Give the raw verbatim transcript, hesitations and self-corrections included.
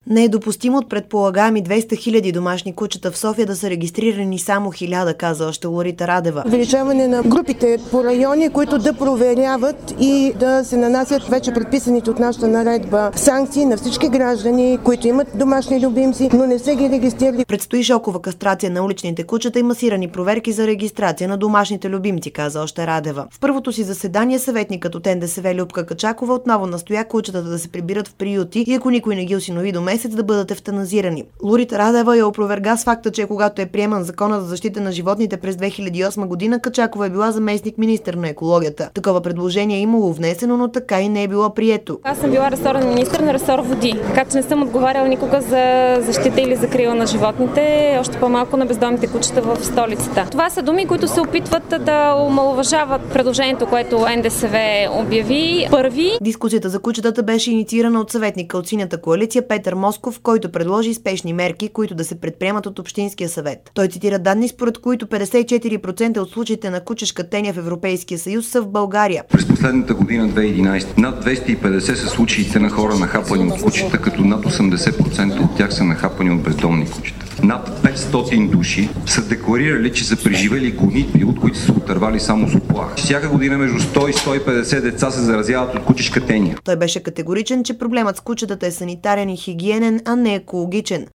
Не е допустимо от предполагаеми двеста хиляди домашни кучета в София да са регистрирани само хиляда, каза още Лорита Радева. Увеличаване на групите по райони, които да проверяват и да се нанасят вече предписаните от нашата наредба санкции на всички граждани, които имат домашни любимци, но не са ги регистрирали. Предстои шокова кастрация на уличните кучета и масирани проверки за регистрация на домашните любимци, каза още Радева. В първото си заседание съветникът от Н Д С В Любка Качакова отново настоя кучетата да се прибират в приюти и ако никой не ги осинови до месец, да бъдат евтаназирани. Лорита Радева я опроверга с факта, че когато е приеман закона за защита на животните през две хиляди и осма година, Качакова е била заместник министър на екологията. Такова предложение е имало внесено, но така и не е било прието. Аз съм била ресорен министър на ресор води, така че не съм отговаряла никога за защита или закрила на животните, още по-малко на бездомните кучета в столицата. Това са думи, които се опитват да омаловажават предложението, което Н Д С В обяви първи. Дискусията за кучетата беше инициирана от съветника от Синята коалиция Петър Москов, който предложи спешни мерки, които да се предприемат от Общинския съвет. Той цитира данни, според които петдесет и четири процента от случаите на кучешка теня в Европейския съюз са в България. През последната година, две хиляди и единадесета, над двеста и петдесет са случаите на хора нахапани от кучета, като над осемдесет процента от тях са нахапани от бездомни кучета. Над петстотин души са декларирали, че са преживели гонитби, от които са отървали само с оплах. Всяка година между сто и сто и петдесет деца се заразяват от кучешка теня. Той беше категоричен, че проблемът с кучетата е санитарен и хигиенен, а не екологичен.